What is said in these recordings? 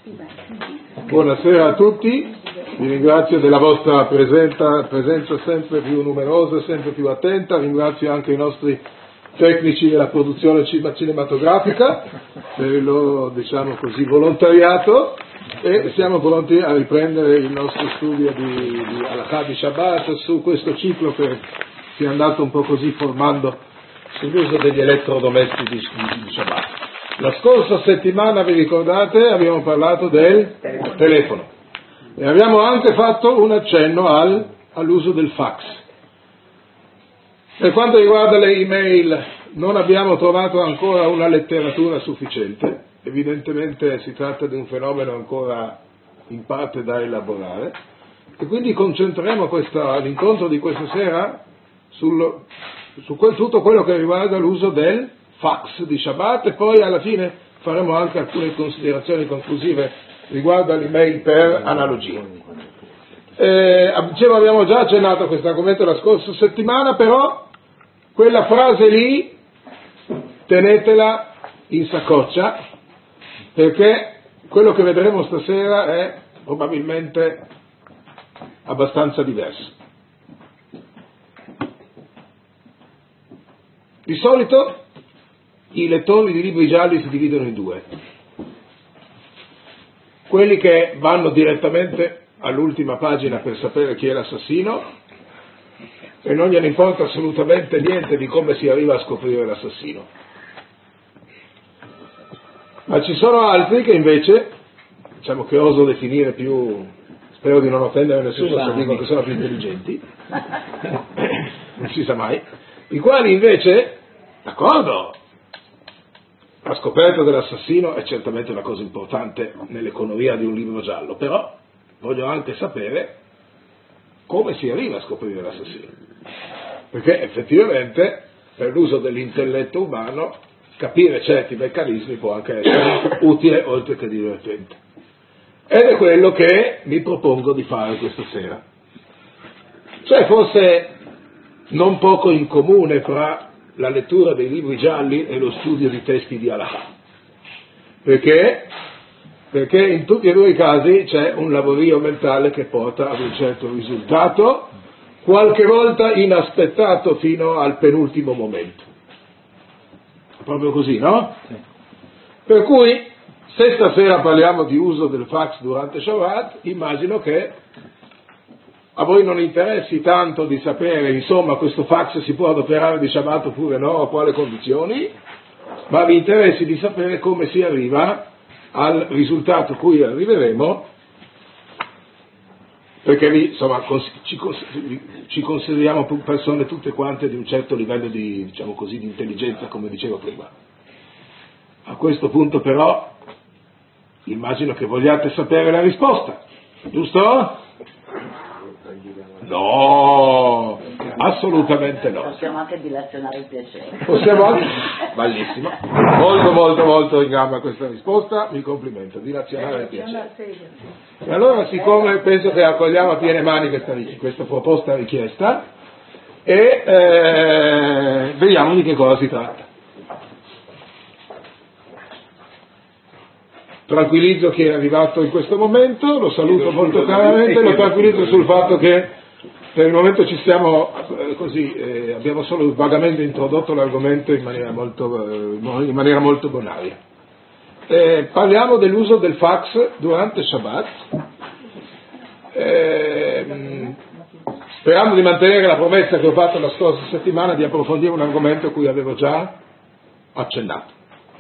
Buonasera a tutti, vi ringrazio della vostra presenza sempre più numerosa, sempre più attenta, ringrazio anche i nostri tecnici della produzione cinematografica per il loro, diciamo così, volontariato, e siamo pronti a riprendere il nostro studio di Halakha di Shabbat su questo ciclo che si è andato un po' così formando sull'uso degli elettrodomestici di Shabbat. La scorsa settimana, vi ricordate, abbiamo parlato del telefono e abbiamo anche fatto un accenno all'uso del fax. Per quanto riguarda le email, non abbiamo trovato ancora una letteratura sufficiente, evidentemente si tratta di un fenomeno ancora in parte da elaborare, e quindi concentreremo l'incontro di questa sera su tutto quello che riguarda l'uso del fax di Shabbat, e poi alla fine faremo anche alcune considerazioni conclusive riguardo all'email per analogia. Abbiamo già accennato a questo argomento la scorsa settimana, però quella frase lì tenetela in saccoccia, perché quello che vedremo stasera è probabilmente abbastanza diverso. Di solito i lettori di libri gialli si dividono in due: quelli che vanno direttamente all'ultima pagina per sapere chi è l'assassino e non gliene importa assolutamente niente di come si arriva a scoprire l'assassino. Ma ci sono altri che invece, diciamo, che oso definire più, spero di non offendere nessuno se dico che sono più intelligenti, non si sa mai, i quali invece, d'accordo, la scoperta dell'assassino è certamente una cosa importante nell'economia di un libro giallo, però voglio anche sapere come si arriva a scoprire l'assassino, perché effettivamente per l'uso dell'intelletto umano capire certi meccanismi può anche essere utile oltre che divertente, ed è quello che mi propongo di fare questa sera. C'è forse non poco in comune fra la lettura dei libri gialli e lo studio di testi di Halakha, perché in tutti e due i casi c'è un lavorio mentale che porta ad un certo risultato, qualche volta inaspettato fino al penultimo momento. Proprio così, no? Sì. Per cui, se stasera parliamo di uso del fax durante Shabbat, immagino che a voi non interessi tanto di sapere, insomma, questo fax si può adoperare di Shabbat oppure no, a quale condizioni, ma vi interessi di sapere come si arriva al risultato a cui arriveremo, perché insomma, ci consideriamo persone tutte quante di un certo livello di, diciamo così, di intelligenza, come dicevo prima. A questo punto però immagino che vogliate sapere la risposta, giusto? No, assolutamente no. Possiamo anche dilazionare il piacere. Possiamo anche, bellissimo, molto in gamba questa risposta, mi complimento, dilazionare il piacere. E allora, siccome penso che accogliamo a piene mani questa proposta richiesta, e vediamo di che cosa si tratta. Tranquillizzo chi è arrivato in questo momento, lo saluto molto caramente, lo tranquillizzo sul fatto che per il momento ci stiamo abbiamo solo vagamente introdotto l'argomento in maniera molto bonaria. Parliamo dell'uso del fax durante Shabbat, sperando di mantenere la promessa che ho fatto la scorsa settimana di approfondire un argomento a cui avevo già accennato.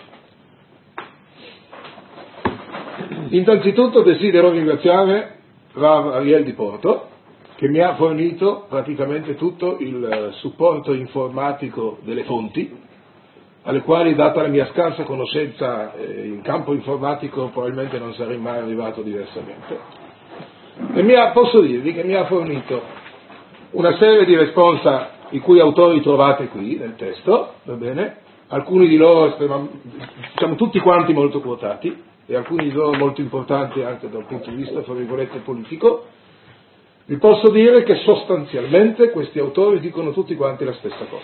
Innanzitutto desidero ringraziare Rav Ariel di Porto, che mi ha fornito praticamente tutto il supporto informatico delle fonti, alle quali, data la mia scarsa conoscenza in campo informatico, probabilmente non sarei mai arrivato diversamente. E posso dirvi che mi ha fornito una serie di responsa, i cui autori trovate qui nel testo, va bene? Alcuni di loro, diciamo tutti quanti molto quotati, e alcuni di loro molto importanti anche dal punto di vista, fra virgolette, politico. Vi posso dire che sostanzialmente questi autori dicono tutti quanti la stessa cosa,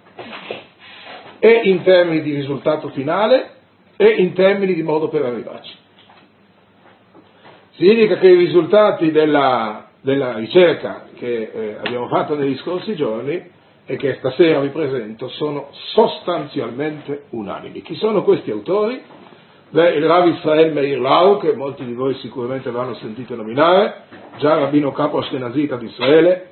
e in termini di risultato finale e in termini di modo per arrivarci. Significa che i risultati della ricerca che abbiamo fatto negli scorsi giorni e che stasera vi presento sono sostanzialmente unanimi. Chi sono questi autori? Il Rav Israel Meir Lau, che molti di voi sicuramente avranno sentito nominare, già rabbino capo ashkenazita di Israele,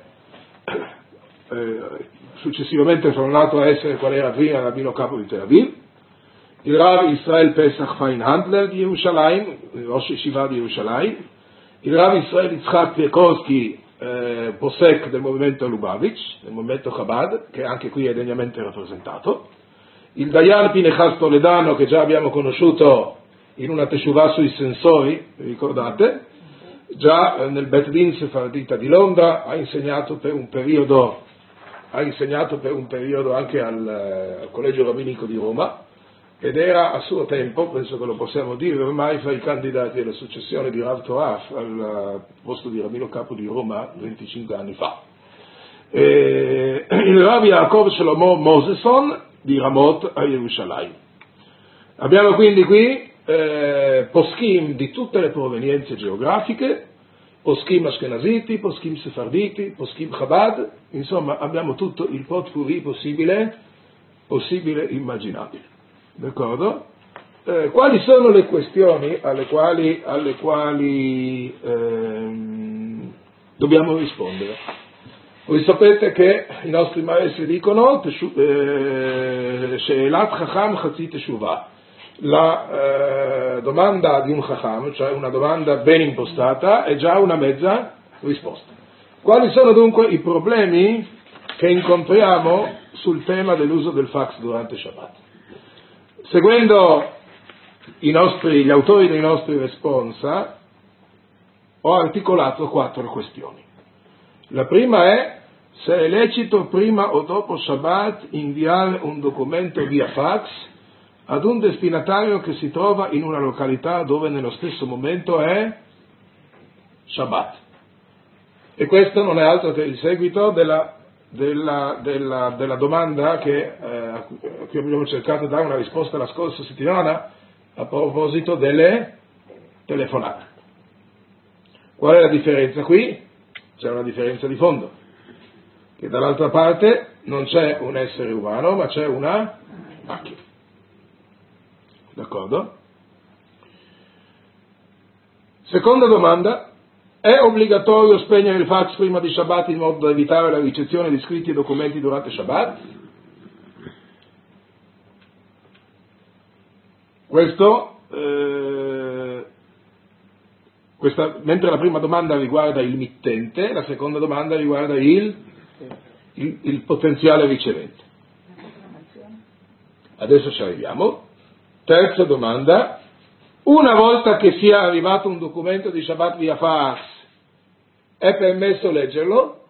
successivamente tornato a essere qual era prima rabbino capo di Tel Aviv, il Rav Israel Pesach Feinhandler di Yerushalayim, Rosh Yeshiva di Yerushalayim, il Rav Israel Yitzhak Piekorski, Posek del movimento Lubavitch, del movimento Chabad, che anche qui è degnamente rappresentato, il Dayan Pinechas Toledano, che già abbiamo conosciuto in una teshuvah sui sensori, vi ricordate? Già nel Bet Din Sefardita di Londra ha insegnato per un periodo anche al Collegio Rabbinico di Roma, ed era a suo tempo, penso che lo possiamo dire ormai, fra i candidati alla successione di Rav Toraf al posto di rabbino capo di Roma 25 anni fa. Il Rav Yaakov Shlomo Moseson di Ramot a Yerushalayim. Abbiamo quindi qui poskim di tutte le provenienze geografiche, poskim ashkenaziti, poskim sefarditi, poskim Chabad, insomma abbiamo tutto il potpourri possibile immaginabile. D'accordo? Quali sono le questioni alle quali dobbiamo rispondere? Voi sapete che i nostri maestri dicono She'elat Chacham Chatzi Teshuvah, la domanda di un Chacham, cioè una domanda ben impostata, è già una mezza risposta. Quali sono dunque i problemi che incontriamo sul tema dell'uso del fax durante Shabbat? Seguendo gli autori dei nostri responsa, ho articolato 4 questioni. La prima è se è lecito prima o dopo Shabbat inviare un documento via fax ad un destinatario che si trova in una località dove nello stesso momento è Shabbat. E questo non è altro che il seguito della domanda che a cui abbiamo cercato di dare una risposta la scorsa settimana a proposito delle telefonate. Qual è la differenza qui? C'è una differenza di fondo, che dall'altra parte non c'è un essere umano, ma c'è una macchina. D'accordo? Seconda domanda: è obbligatorio spegnere il fax prima di Shabbat in modo da evitare la ricezione di scritti e documenti durante Shabbat? Mentre la prima domanda riguarda il mittente, la seconda domanda riguarda il potenziale ricevente. Adesso ci arriviamo. Terza domanda: una volta che sia arrivato un documento di Shabbat via fax, è permesso leggerlo?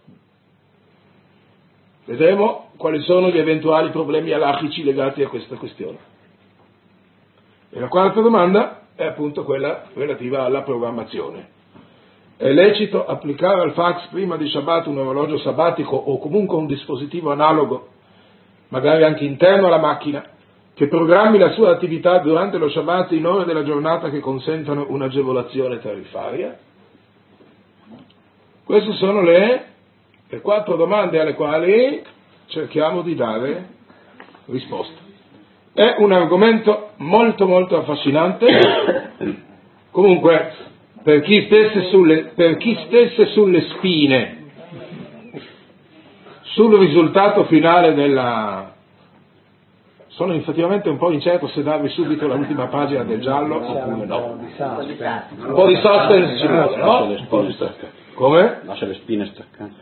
Vedremo quali sono gli eventuali problemi alachici legati a questa questione. E la quarta domanda è appunto quella relativa alla programmazione. È lecito applicare al fax prima di Shabbat un orologio sabbatico o comunque un dispositivo analogo, magari anche interno alla macchina, che programmi la sua attività durante lo Shabbat in ore della giornata che consentano un'agevolazione tariffaria? Queste sono le 4 domande alle quali cerchiamo di dare risposta. È un argomento molto molto affascinante. Comunque, per chi stesse sulle spine sul risultato finale sono effettivamente un po' incerto se darvi subito l'ultima pagina del giallo oppure no. Un po' di suspense ci vuole, no? Come? Lascia le spine staccate.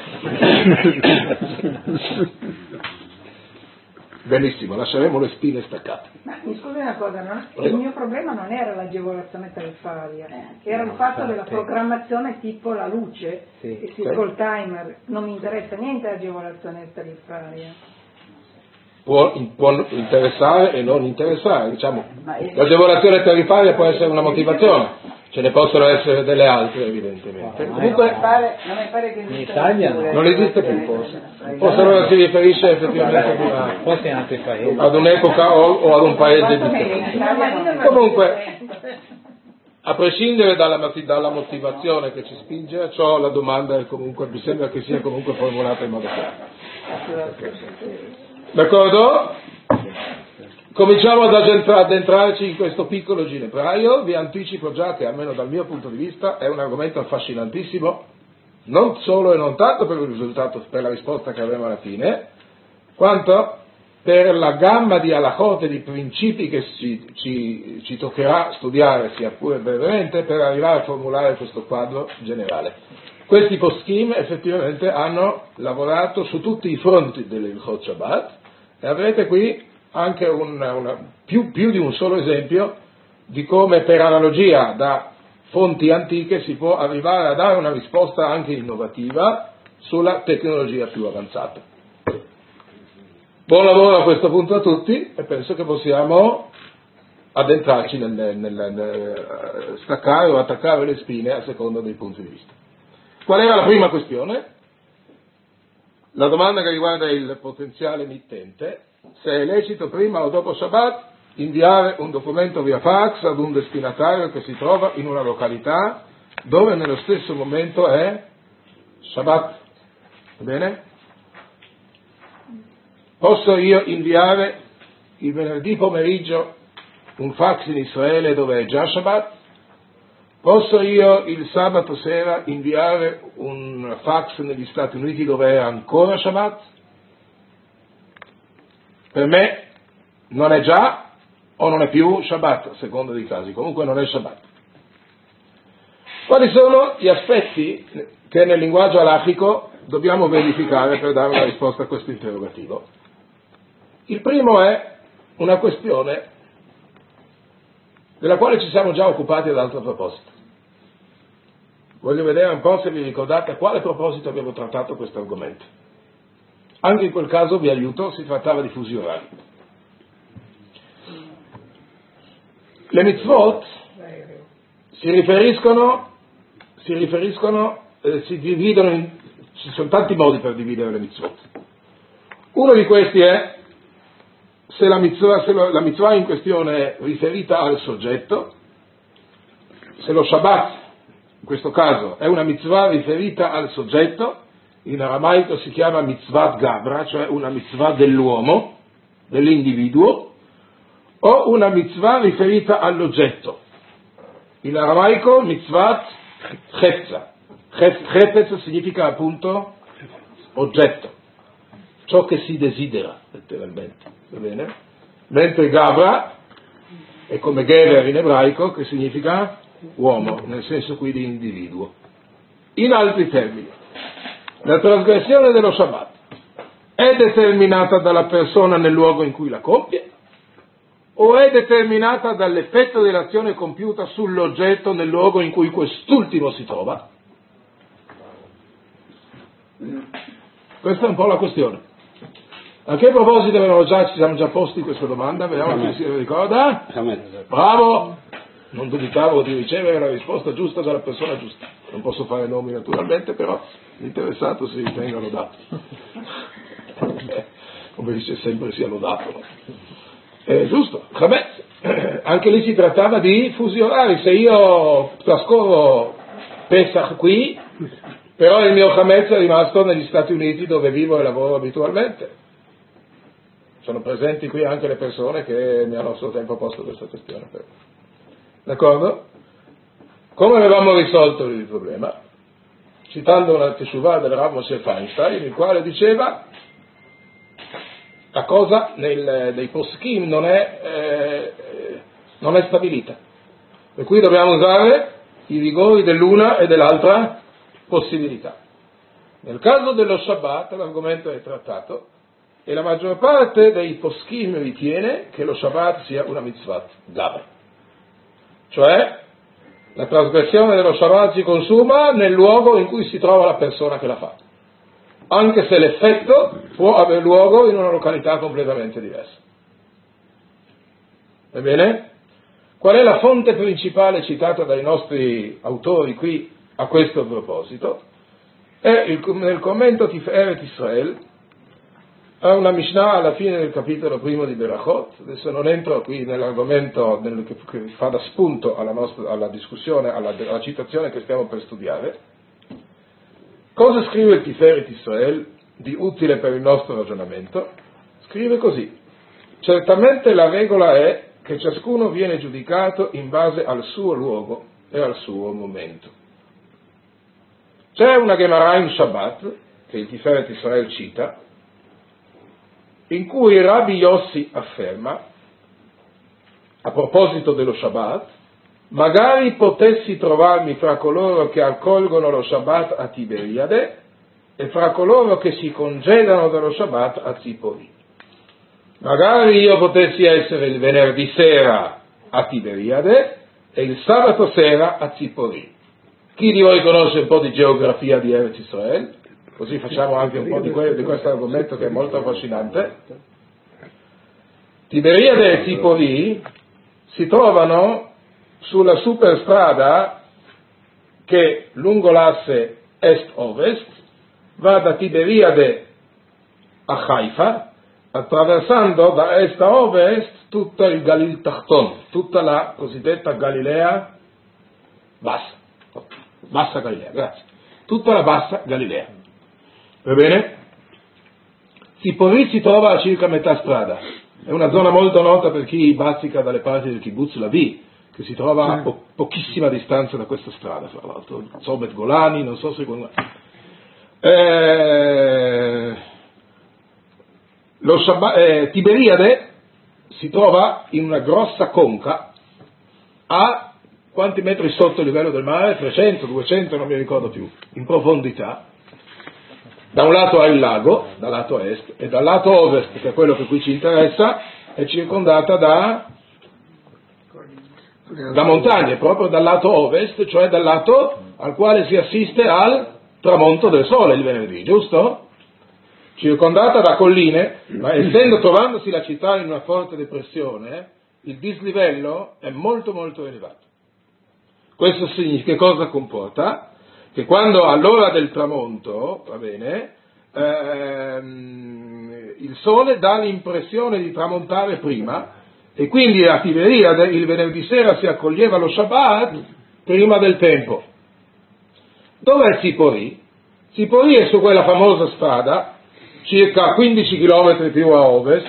Benissimo, lasceremo le spine staccate. Ma mi scusi una cosa, il mio problema non era l'agevolazione tariffaria, era il fatto della programmazione tipo la luce, e col timer. Non mi interessa niente l'agevolazione tariffaria. Può interessare e non interessare, diciamo. L'agevolazione tariffaria può essere una motivazione, ce ne possono essere delle altre evidentemente. Comunque non mi pare che in Italia non esiste più, forse allora si riferisce effettivamente forse in altri paesi ad un'epoca o ad un paese differente. Comunque a prescindere dalla motivazione che ci spinge a ciò, la domanda è comunque, mi sembra che sia comunque formulata in modo chiaro. D'accordo? Cominciamo ad addentrarci in questo piccolo ginepraio. Vi anticipo già che, almeno dal mio punto di vista, è un argomento affascinantissimo, non solo e non tanto per il risultato, per la risposta che avremo alla fine, quanto per la gamma di halachot e di principi che ci toccherà studiare, sia pure brevemente, per arrivare a formulare questo quadro generale. Questi poskim effettivamente hanno lavorato su tutti i fronti dell'Ilchot Shabbat e avrete qui anche più di un solo esempio di come, per analogia da fonti antiche, si può arrivare a dare una risposta anche innovativa sulla tecnologia più avanzata. Buon lavoro a questo punto a tutti e penso che possiamo addentrarci nel staccare o attaccare le spine a seconda dei punti di vista. Qual era la prima questione? La domanda che riguarda il potenziale emittente: se è lecito prima o dopo Shabbat inviare un documento via fax ad un destinatario che si trova in una località dove nello stesso momento è Shabbat. Va bene? Posso io inviare il venerdì pomeriggio un fax in Israele dove è già Shabbat? Posso io il sabato sera inviare un fax negli Stati Uniti dove è ancora Shabbat? Per me non è già o non è più Shabbat, a seconda dei casi, comunque non è Shabbat. Quali sono gli aspetti che nel linguaggio halachico dobbiamo verificare per dare una risposta a questo interrogativo? Il primo è una questione della quale ci siamo già occupati ad altro proposito. Voglio vedere un po' se vi ricordate a quale proposito abbiamo trattato questo argomento. Anche in quel caso vi aiuto, si trattava di fusi orari. Le mitzvot si dividono ci sono tanti modi per dividere le mitzvot. Uno di questi è se la mitzvah in questione è riferita al soggetto, se lo Shabbat, in questo caso, è una mitzvah riferita al soggetto, in aramaico si chiama mitzvat gabra, cioè una mitzvah dell'uomo, dell'individuo, o una mitzvah riferita all'oggetto. In aramaico mitzvat chetza. Chetza significa appunto oggetto, ciò che si desidera, letteralmente. Va bene? Mentre Gabra è come Gever in ebraico, che significa uomo, nel senso qui di individuo. In altri termini, la trasgressione dello Shabbat è determinata dalla persona nel luogo in cui la compie o è determinata dall'effetto dell'azione compiuta sull'oggetto nel luogo in cui quest'ultimo si trova? Questa è un po' la questione. A che proposito ci siamo già posti questa domanda? Vediamo se si ricorda. Bravo! Non dubitavo di ricevere la risposta giusta dalla persona giusta. Non posso fare nomi naturalmente, però l'interessato si ritenga lodato. Come dice sempre, sia lodato. Giusto? Anche lì si trattava di fusi orari. Se io trascorro Pesach qui, però il mio Hametz è rimasto negli Stati Uniti dove vivo e lavoro abitualmente. Sono presenti qui anche le persone che mi hanno a suo tempo posto questa questione. D'accordo? Come avevamo risolto il problema? Citando una Teshuvah del Rav Moshe Feinstein, il quale diceva la cosa nei poskim non è stabilita. Per cui dobbiamo usare i vigori dell'una e dell'altra possibilità. Nel caso dello Shabbat l'argomento è trattato e la maggior parte dei poskim ritiene che lo Shabbat sia una mitzvat gabra, cioè la trasgressione dello Shabbat si consuma nel luogo in cui si trova la persona che la fa, anche se l'effetto può avere luogo in una località completamente diversa. Va bene? Qual è la fonte principale citata dai nostri autori qui a questo proposito? È nel commento Tiferet Israel ha una Mishnah alla fine del capitolo primo di Berachot. Adesso non entro qui nell'argomento che fa da spunto alla discussione, alla citazione che stiamo per studiare. Cosa scrive il Tiferet Israel di utile per il nostro ragionamento? Scrive così: certamente la regola è che ciascuno viene giudicato in base al suo luogo e al suo momento. C'è una Gemara in Shabbat, che il Tiferet Israel cita, in cui Rabbi Yossi afferma, a proposito dello Shabbat, magari potessi trovarmi fra coloro che accolgono lo Shabbat a Tiberiade e fra coloro che si congedano dallo Shabbat a Zipori. Magari io potessi essere il venerdì sera a Tiberiade e il sabato sera a Zipori. Chi di voi conosce un po' di geografia di Eretz Israel? Così facciamo anche un po' di questo argomento che è molto affascinante. Tiberiade e Zipori si trovano sulla superstrada che lungo l'asse est-ovest va da Tiberiade a Haifa, attraversando da est a ovest tutto il Galil Tachton, tutta la cosiddetta Galilea bassa Galilea, grazie, tutta la bassa Galilea. Va bene? Zipori si trova a circa metà strada, è una zona molto nota per chi bazzica dalle parti del kibbutz Lavi, che si trova a pochissima distanza da questa strada, fra l'altro, Sobet Golani, non so se Tiberiade si trova in una grossa conca a quanti metri sotto il livello del mare? 300, 200, non mi ricordo più, in profondità. Da un lato ha il lago, dal lato est, e dal lato ovest, che è quello che qui ci interessa, è circondata da montagne, proprio dal lato ovest, cioè dal lato al quale si assiste al tramonto del sole il venerdì, giusto? Circondata da colline, ma trovandosi la città in una forte depressione, il dislivello è molto molto elevato. Questo significa, che cosa comporta? Che quando all'ora del tramonto, va bene, il sole dà l'impressione di tramontare prima, e quindi a Tiberiade il venerdì sera si accoglieva lo Shabbat prima del tempo. Dov'è Zipori? Zipori è su quella famosa strada, circa 15 km più a ovest,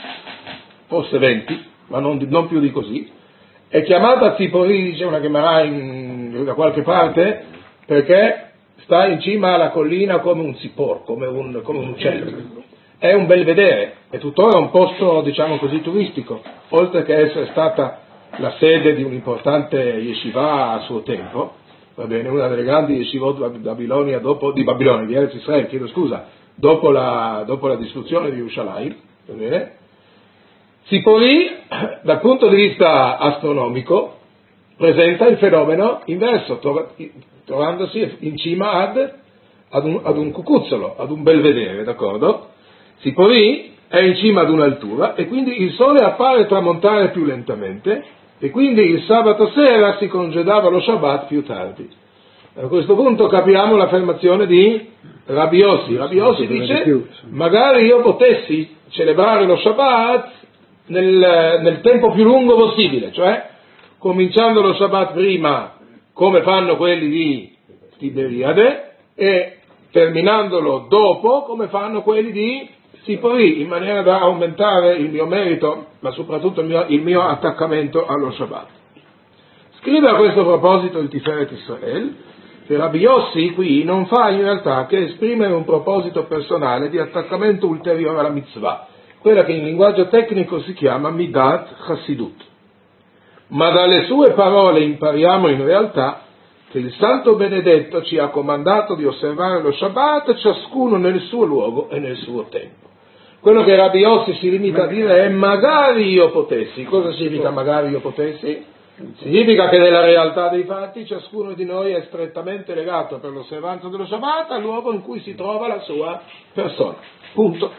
forse 20, ma non più di così. È chiamata Zipori, dice una Gemara da qualche parte, perché sta in cima alla collina come un zipor, come un uccello. È un bel vedere, è tuttora un posto, diciamo così, turistico, oltre che essere stata la sede di un'importante yeshiva a suo tempo, va bene, una delle grandi yeshivot di Babilonia, di Eretz Israel, chiedo scusa, dopo la distruzione di Yerushalayim, va bene. Zipori, dal punto di vista astronomico, presenta il fenomeno inverso, trovandosi in cima ad un cucuzzolo, ad un belvedere, d'accordo? Zipori è in cima ad un'altura e quindi il sole appare tramontare più lentamente e quindi il sabato sera si congedava lo Shabbat più tardi. A questo punto capiamo l'affermazione di Rabbi Yossi. Rabbi Yossi dice: magari io potessi celebrare lo Shabbat nel tempo più lungo possibile, cioè cominciando lo Shabbat prima come fanno quelli di Tiberiade e terminandolo dopo come fanno quelli di Zipori, in maniera da aumentare il mio merito, ma soprattutto il mio attaccamento allo Shabbat. Scrive a questo proposito il Tiferet Israel che Rabbi Yossi qui non fa in realtà che esprimere un proposito personale di attaccamento ulteriore alla mitzvah, quella che in linguaggio tecnico si chiama Midat Chassidut. Ma dalle sue parole impariamo in realtà che il Santo Benedetto ci ha comandato di osservare lo Shabbat ciascuno nel suo luogo e nel suo tempo. Quello che Rabbi Yossi si limita a dire è: magari io potessi. Cosa significa magari io potessi? Significa che nella realtà dei fatti ciascuno di noi è strettamente legato per l'osservanza dello Shabbat al luogo in cui si trova la sua persona. Punto.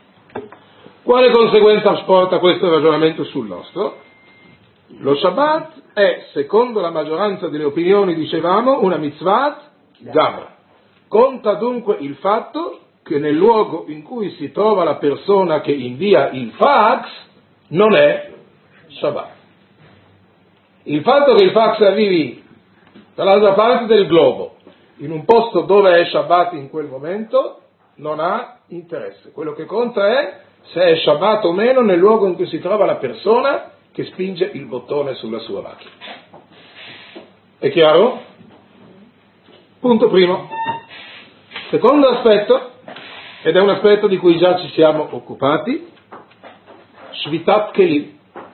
Quale conseguenza porta questo ragionamento sul nostro? Lo Shabbat è, secondo la maggioranza delle opinioni, dicevamo, una mitzvah gamma. Conta dunque il fatto che che nel luogo in cui si trova la persona che invia il fax non è Shabbat. Il fatto che il fax arrivi dall'altra parte del globo, in un posto dove è Shabbat in quel momento, non ha interesse. Quello che conta è se è Shabbat o meno nel luogo in cui si trova la persona che spinge il bottone sulla sua macchina. È chiaro? Punto primo. Secondo aspetto, ed è un aspetto di cui già ci siamo occupati, Shvitat Kelim.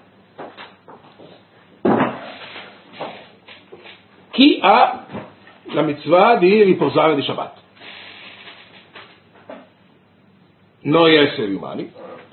Chi ha la mitzvah di riposare di Shabbat? Noi esseri umani,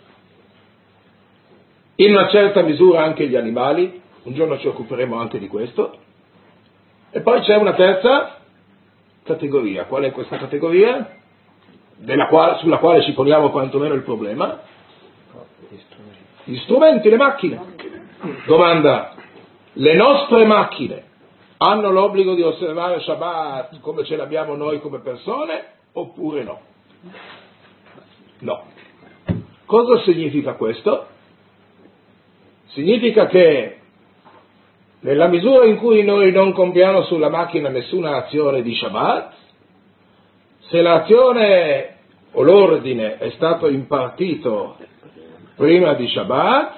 in una certa misura anche gli animali, un giorno ci occuperemo anche di questo, e poi c'è una terza categoria. Qual è questa categoria? Sulla quale ci poniamo quantomeno il problema? Gli strumenti, le macchine. Domanda: le nostre macchine hanno l'obbligo di osservare Shabbat come ce l'abbiamo noi come persone oppure no? No. Cosa significa questo? Significa che nella misura in cui noi non compiamo sulla macchina nessuna azione di Shabbat, se l'azione o l'ordine è stato impartito prima di Shabbat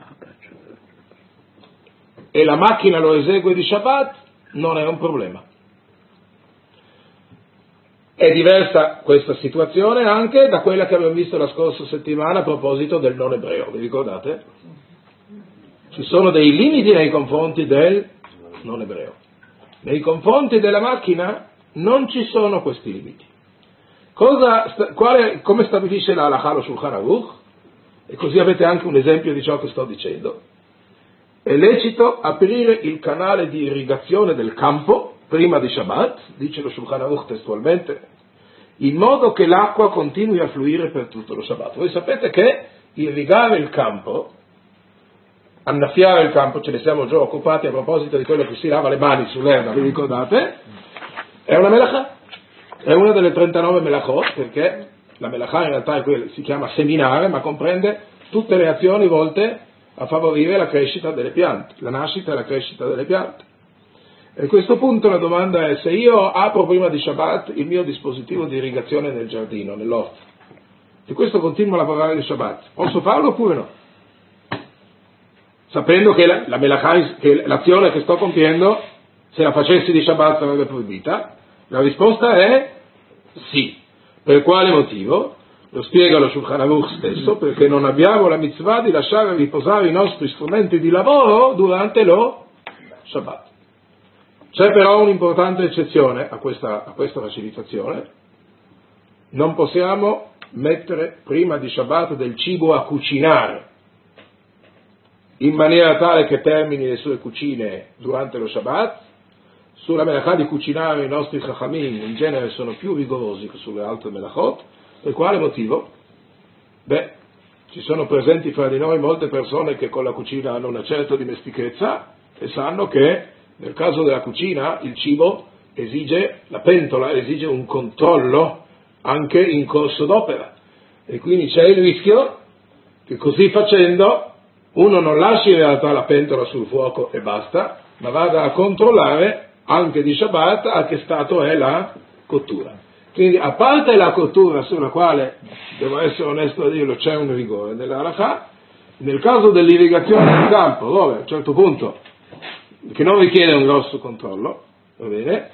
e la macchina lo esegue di Shabbat, non è un problema. È diversa questa situazione anche da quella che abbiamo visto la scorsa settimana a proposito del non ebreo, vi ricordate? Ci sono dei limiti nei confronti del non ebreo. Nei confronti della macchina non ci sono questi limiti. Come stabilisce la Halakha lo Shulchan Aruch? E così avete anche un esempio di ciò che sto dicendo. È lecito aprire il canale di irrigazione del campo prima di Shabbat, dice lo Shulchan Aruch testualmente, in modo che l'acqua continui a fluire per tutto lo Shabbat. Voi sapete che irrigare il campo, annaffiare il campo, ce ne siamo già occupati a proposito di quello che si lava le mani sull'erba, vi ricordate? È una melachà, è una delle 39 melachot, perché la melachà in realtà è quella, si chiama seminare, ma comprende tutte le azioni volte a favorire la crescita delle piante, la nascita e la crescita delle piante. E a questo punto la domanda è: se io apro prima di Shabbat il mio dispositivo di irrigazione nel giardino, nell'orto, e questo continua a lavorare di Shabbat, posso farlo oppure no? Sapendo che la melachà, che l'azione che sto compiendo, se la facessi di Shabbat sarebbe proibita, la risposta è sì. Per quale motivo? Lo spiega lo Shulchan Aruch stesso, perché non abbiamo la mitzvah di lasciare riposare i nostri strumenti di lavoro durante lo Shabbat. C'è però un'importante eccezione a questa facilitazione: non possiamo mettere prima di Shabbat del cibo a cucinare, in maniera tale che termini le sue cucine durante lo Shabbat. Sulla melachà di cucinare i nostri chachamim in genere sono più rigorosi che sulle altre melachot. Per quale motivo? Ci sono presenti fra di noi molte persone che con la cucina hanno una certa dimestichezza e sanno che nel caso della cucina il cibo la pentola esige un controllo anche in corso d'opera, e quindi c'è il rischio che così facendo uno non lasci in realtà la pentola sul fuoco e basta, ma vada a controllare anche di Shabbat a che stato è la cottura. Quindi, a parte la cottura, sulla quale, devo essere onesto a dirlo, c'è un rigore nella halakha, nel caso dell'irrigazione del campo, dove a un certo punto, che non richiede un grosso controllo, va bene,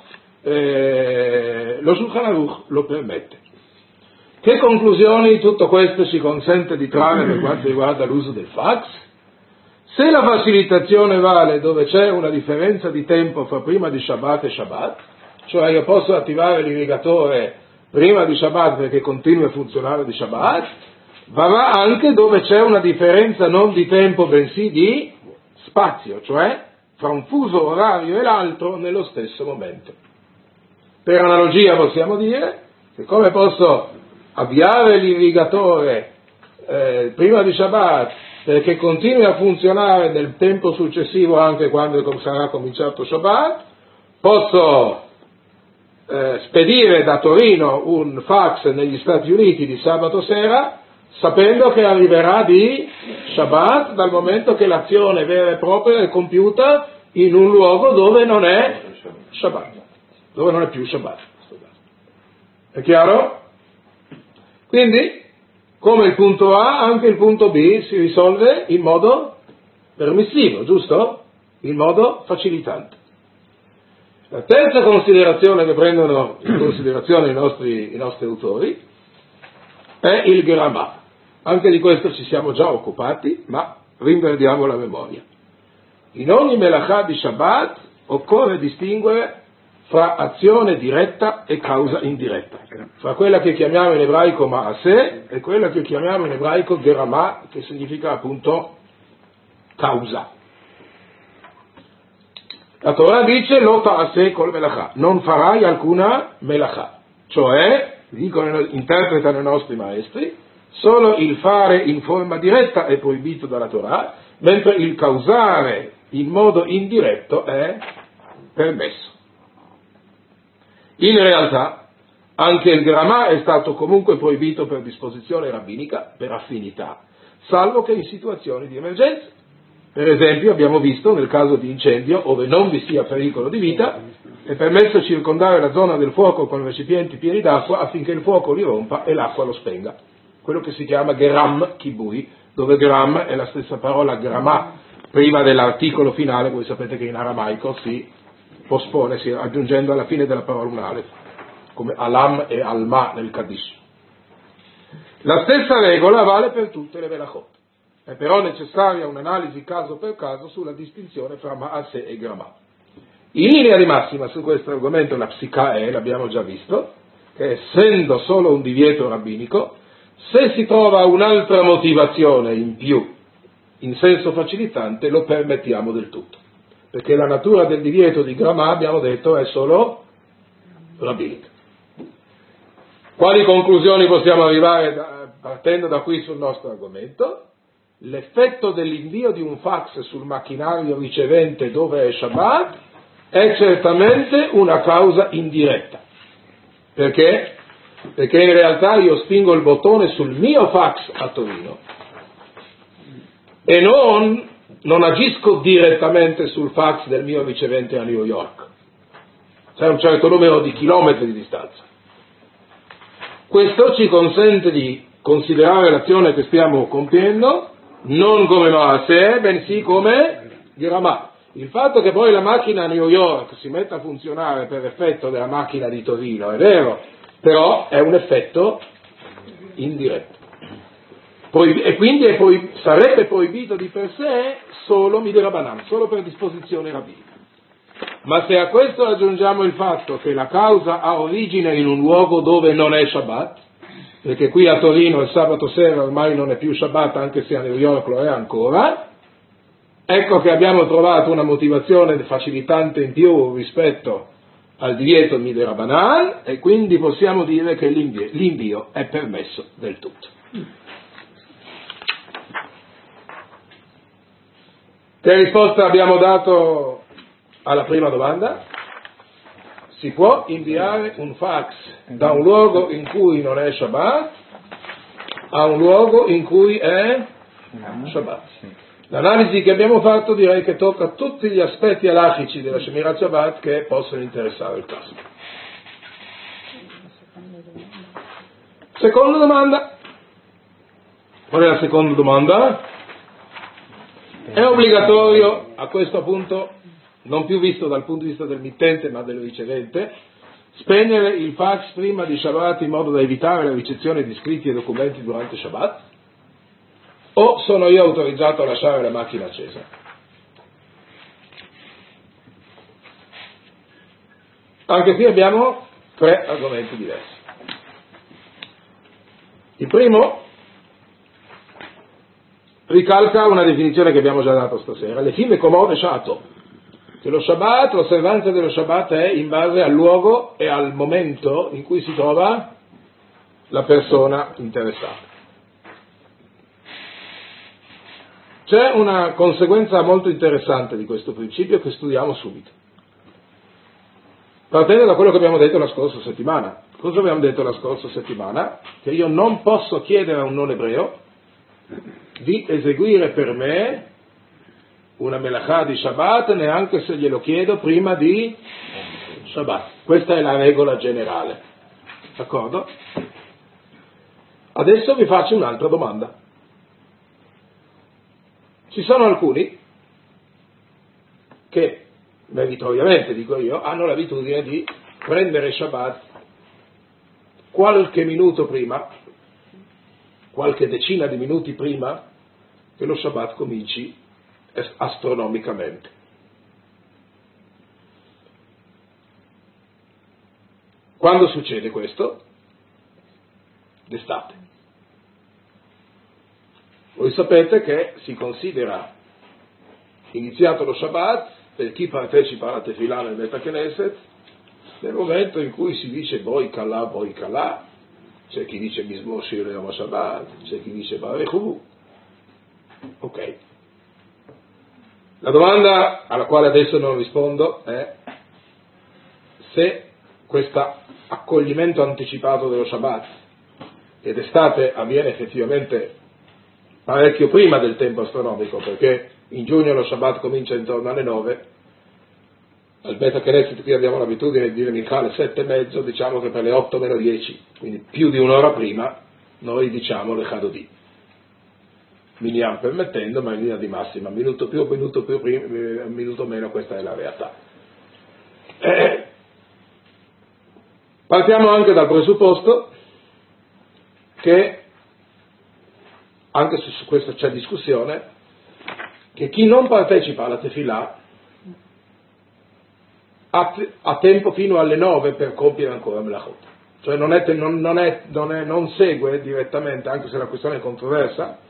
lo Shulchan Aruch lo permette. Che conclusioni tutto questo ci consente di trarre per quanto riguarda l'uso del fax? Se la facilitazione vale dove c'è una differenza di tempo fra prima di Shabbat e Shabbat, cioè io posso attivare l'irrigatore prima di Shabbat perché continui a funzionare di Shabbat, varrà anche dove c'è una differenza non di tempo bensì di spazio, cioè fra un fuso orario e l'altro nello stesso momento. Per analogia possiamo dire che come posso avviare l'irrigatore prima di Shabbat perché continui a funzionare nel tempo successivo anche quando sarà cominciato Shabbat, posso spedire da Torino un fax negli Stati Uniti di sabato sera sapendo che arriverà di Shabbat, dal momento che l'azione vera e propria è compiuta in un luogo dove non è Shabbat, dove non è più Shabbat. È chiaro? Quindi, come il punto A, anche il punto B si risolve in modo permissivo, giusto? In modo facilitante. La terza considerazione che prendono in considerazione i nostri autori è il Geramah. Anche di questo ci siamo già occupati, ma rinverdiamo la memoria. In ogni melachà di Shabbat occorre distinguere fra azione diretta e causa indiretta, fra quella che chiamiamo in ebraico Maaseh e quella che chiamiamo in ebraico Geramah, che significa appunto causa. La Torah dice lo ta'aseh kol melachà, non farai alcuna melachà, cioè, interpretano i nostri maestri, solo il fare in forma diretta è proibito dalla Torah, mentre il causare in modo indiretto è permesso. In realtà, anche il Geramah è stato comunque proibito per disposizione rabbinica, per affinità, salvo che in situazioni di emergenza. Per esempio, abbiamo visto nel caso di incendio, ove non vi sia pericolo di vita, è permesso circondare la zona del fuoco con recipienti pieni d'acqua affinché il fuoco li rompa e l'acqua lo spenga. Quello che si chiama Geram Kibui, dove Geram è la stessa parola Geramah, prima dell'articolo finale. Voi sapete che in aramaico si pospone, aggiungendo alla fine della parola un alef, come Alam e Alma nel Kaddish. La stessa regola vale per tutte le Melachot. È però necessaria un'analisi caso per caso sulla distinzione fra Maaseh e Geramah. In linea di massima su questo argomento la psica è, l'abbiamo già visto, che essendo solo un divieto rabbinico, se si trova un'altra motivazione in più, in senso facilitante, lo permettiamo del tutto. Perché la natura del divieto di Geramah, abbiamo detto, è solo rabbinica. Quali conclusioni possiamo arrivare partendo da qui sul nostro argomento? L'effetto dell'invio di un fax sul macchinario ricevente dove è Shabbat è certamente una causa indiretta. Perché? Perché in realtà io spingo il bottone sul mio fax a Torino e non agisco direttamente sul fax del mio ricevente a New York. C'è un certo numero di chilometri di distanza. Questo ci consente di considerare l'azione che stiamo compiendo non come Maaseh, bensì come Geramah. Il fatto che poi la macchina a New York si metta a funzionare per effetto della macchina di Torino è vero, però è un effetto indiretto. E quindi sarebbe proibito di per sé solo Midirabanan, solo per disposizione rabbinica. Ma se a questo aggiungiamo il fatto che la causa ha origine in un luogo dove non è Shabbat, perché qui a Torino il sabato sera ormai non è più Shabbat, anche se a New York lo è ancora, ecco che abbiamo trovato una motivazione facilitante in più rispetto al divieto Midirabanan, e quindi possiamo dire che l'invio è permesso del tutto. Che risposta abbiamo dato alla prima domanda? Si può inviare un fax da un luogo in cui non è Shabbat a un luogo in cui è Shabbat. L'analisi che abbiamo fatto direi che tocca tutti gli aspetti halachici della Shemirat Shabbat che possono interessare il caso. Seconda domanda. Qual è la seconda domanda? È obbligatorio a questo punto, non più visto dal punto di vista del mittente ma del ricevente, spegnere il fax prima di Shabbat in modo da evitare la ricezione di scritti e documenti durante Shabbat? O sono io autorizzato a lasciare la macchina accesa? Anche qui abbiamo tre argomenti diversi. Il primo ricalca una definizione che abbiamo già dato stasera, le fime comode shato, che lo Shabbat, l'osservanza dello Shabbat è in base al luogo e al momento in cui si trova la persona interessata. C'è una conseguenza molto interessante di questo principio che studiamo subito. partendo da quello che abbiamo detto la scorsa settimana. Cosa abbiamo detto la scorsa settimana? Che io non posso chiedere a un non ebreo di eseguire per me una melachà di Shabbat neanche se glielo chiedo prima di Shabbat. Questa è la regola generale. D'accordo? Adesso vi faccio un'altra domanda. Ci sono alcuni che, meritoriamente dico io, hanno l'abitudine di prendere Shabbat qualche minuto prima, qualche decina di minuti prima che lo Shabbat cominci astronomicamente. Quando succede questo? D'estate. Voi sapete che si considera iniziato lo Shabbat per chi partecipa alla Tefillah nel Bet HaKnesset nel momento in cui si dice Boi Kallah, c'è chi dice Mizmor Shir Yom Shabbat, c'è chi dice Barechu. Ok. La domanda alla quale adesso non rispondo è se questo accoglimento anticipato dello Shabbat, che d'estate avviene effettivamente parecchio prima del tempo astronomico, perché in giugno lo Shabbat comincia intorno alle 9, al Bet HaKnesset qui abbiamo l'abitudine di dire Mincha alle 7:30, diciamo che per le 8 meno 10, quindi più di un'ora prima, noi diciamo le Chadodì. Minyan permettendo, ma in linea di massima, minuto più, minuto meno, questa è la realtà. Partiamo anche dal presupposto che, anche se su questo c'è discussione, che chi non partecipa alla Tefillah ha tempo fino alle 9 per compiere ancora Melachot. Cioè non segue direttamente, anche se la questione è controversa,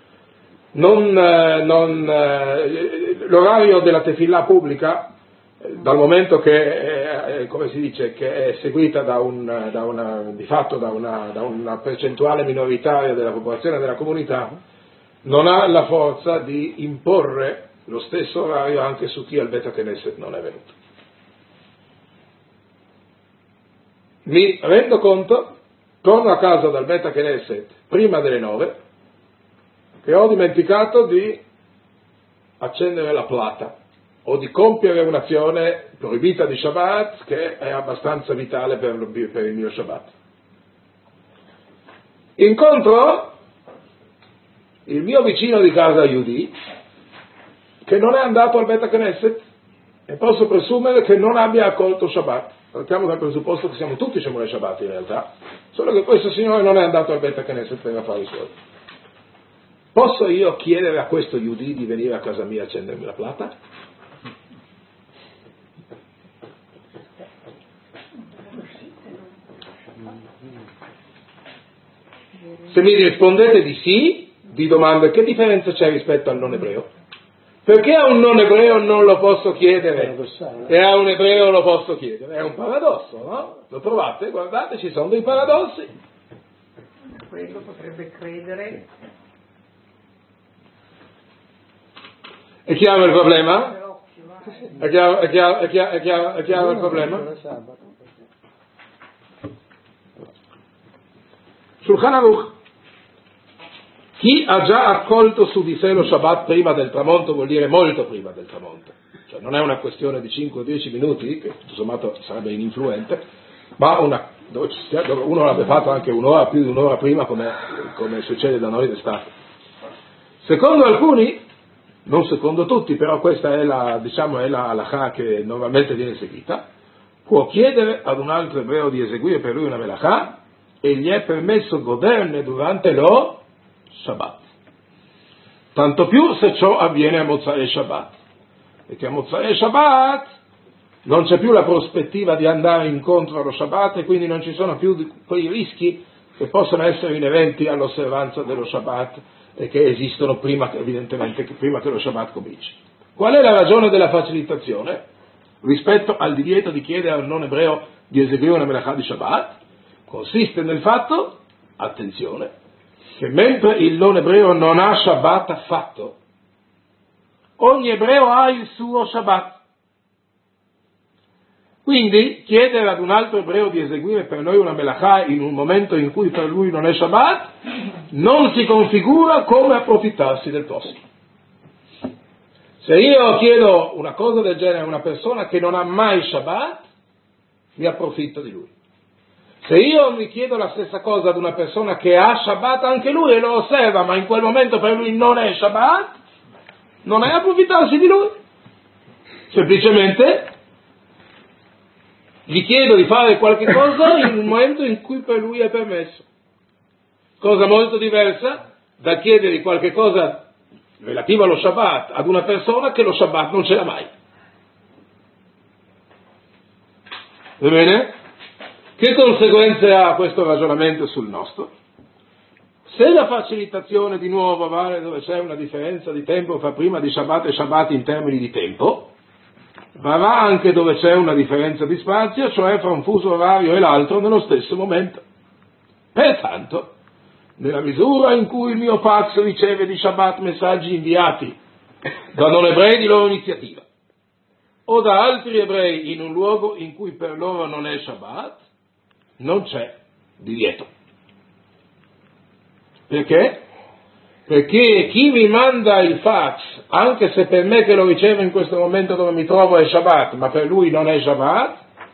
l'orario della Tefillah pubblica, dal momento che come si dice, che è seguita di fatto da una percentuale minoritaria della popolazione della comunità, non ha la forza di imporre lo stesso orario anche su chi al Bet HaKnesset non è venuto. Mi rendo conto, torno a casa dal Bet HaKnesset prima delle 9, che ho dimenticato di accendere la plata o di compiere un'azione proibita di Shabbat che è abbastanza vitale per il mio Shabbat. Incontro il mio vicino di casa Yudi che non è andato al Bet HaKnesset e posso presumere che non abbia accolto Shabbat. Partiamo dal presupposto che siamo tutti Shomorei Shabbat in realtà, solo che questo signore non è andato al Bet HaKnesset per affari suoi. Posso io chiedere a questo Yudi di venire a casa mia a accendermi la plata? Se mi rispondete di sì, vi domando che differenza c'è rispetto al non ebreo? Perché a un non ebreo non lo posso chiedere e a un ebreo lo posso chiedere? È un paradosso, no? Lo trovate? Guardate, ci sono dei paradossi. Quello potrebbe credere. È chiaro il problema? È chiaro il problema? Shulchan Aruch. Chi ha già accolto su di sé lo Shabbat prima del tramonto vuol dire molto prima del tramonto, cioè non è una questione di 5 o 10 minuti, che tutto sommato sarebbe ininfluente, ma dove uno l'avrebbe fatto anche un'ora, più di un'ora prima, come succede da noi d'estate. Secondo alcuni, non secondo tutti, però questa è la halakha che normalmente viene seguita, può chiedere ad un altro ebreo di eseguire per lui una melachà e gli è permesso goderne durante lo Shabbat. Tanto più se ciò avviene a Motzei Shabbat, perché a Motzei Shabbat non c'è più la prospettiva di andare incontro allo Shabbat e quindi non ci sono più quei rischi che possono essere inerenti all'osservanza dello Shabbat e che esistono evidentemente prima che lo Shabbat cominci. Qual è la ragione della facilitazione rispetto al divieto di chiedere al non ebreo di eseguire una melachà di Shabbat? Consiste nel fatto, attenzione, che mentre il non ebreo non ha Shabbat affatto, ogni ebreo ha il suo Shabbat. Quindi chiedere ad un altro ebreo di eseguire per noi una melachà in un momento in cui per lui non è Shabbat non si configura come approfittarsi del prossimo. Se io chiedo una cosa del genere a una persona che non ha mai Shabbat, mi approfitto di lui. Se io mi chiedo la stessa cosa ad una persona che ha Shabbat anche lui e lo osserva, ma in quel momento per lui non è Shabbat, non è approfittarsi di lui. Semplicemente gli chiedo di fare qualche cosa in un momento in cui per lui è permesso. Cosa molto diversa da chiedere qualche cosa relativo allo Shabbat ad una persona che lo Shabbat non ce l'ha mai. Va bene? Che conseguenze ha questo ragionamento sul nostro? Se la facilitazione di nuovo vale dove c'è una differenza di tempo fra prima di Shabbat e Shabbat in termini di tempo, varrà anche dove c'è una differenza di spazio, cioè fra un fuso orario e l'altro nello stesso momento. Pertanto, nella misura in cui il mio fax riceve di Shabbat messaggi inviati da non ebrei di loro iniziativa o da altri ebrei in un luogo in cui per loro non è Shabbat, non c'è divieto. Perché? Perché chi mi manda il fax, anche se per me che lo ricevo in questo momento dove mi trovo è Shabbat, ma per lui non è Shabbat,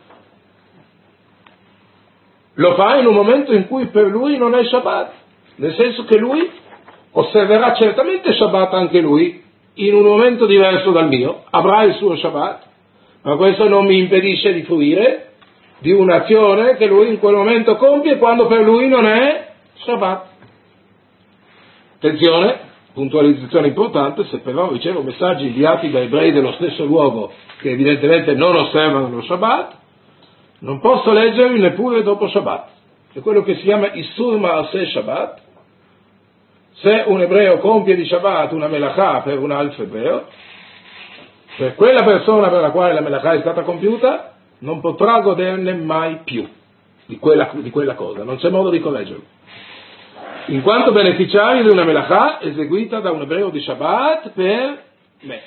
lo fa in un momento in cui per lui non è Shabbat, nel senso che lui osserverà certamente Shabbat anche lui, in un momento diverso dal mio, avrà il suo Shabbat, ma questo non mi impedisce di fruire di un'azione che lui in quel momento compie quando per lui non è Shabbat. Attenzione, puntualizzazione importante, se però ricevo messaggi inviati da ebrei dello stesso luogo che evidentemente non osservano lo Shabbat, non posso leggerli neppure dopo Shabbat. È quello che si chiama Issur Ma'aseh Shabbat. Se un ebreo compie di Shabbat una melachà per un altro ebreo, per quella persona per la quale la melachà è stata compiuta, non potrà goderne mai più di quella cosa, non c'è modo di correggerlo. In quanto beneficiario di una melachà eseguita da un ebreo di Shabbat per me.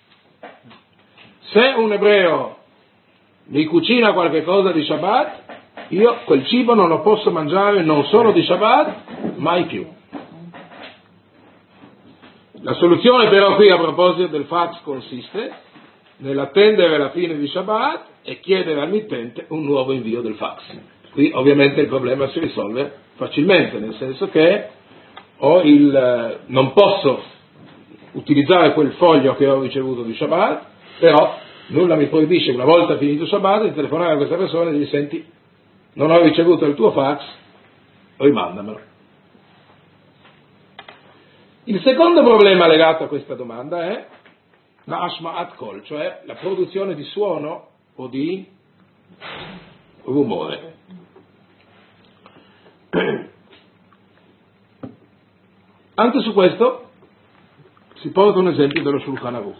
Se un ebreo mi cucina qualche cosa di Shabbat, io quel cibo non lo posso mangiare non solo di Shabbat, mai più. La soluzione però qui a proposito del fax consiste nell'attendere la fine di Shabbat e chiedere al mittente un nuovo invio del fax. Qui ovviamente il problema si risolve facilmente, nel senso che non posso utilizzare quel foglio che ho ricevuto di Shabbat, però nulla mi proibisce, una volta finito Shabbat, di telefonare a questa persona e dirgli: senti, non ho ricevuto il tuo fax, rimandamelo. Il secondo problema legato a questa domanda è la Ashma'at Kol, cioè la produzione di suono o di rumore. Anche su questo si porta un esempio dello Shulchan Aruch.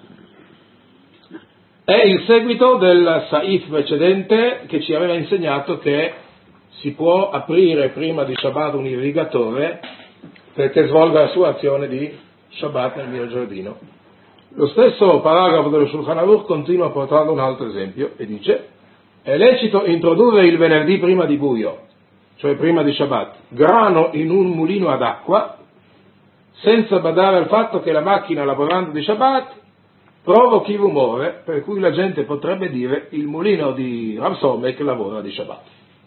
È il seguito del Saif precedente che ci aveva insegnato che si può aprire prima di Shabbat un irrigatore perché svolga la sua azione di Shabbat nel mio giardino. Lo stesso paragrafo dello Shulchan Aruch continua portando un altro esempio e dice: è lecito introdurre il venerdì prima di buio, cioè prima di Shabbat, grano in un mulino ad acqua, senza badare al fatto che la macchina lavorando di Shabbat provochi rumore, per cui la gente potrebbe dire: il mulino di Rav Somek lavora di Shabbat.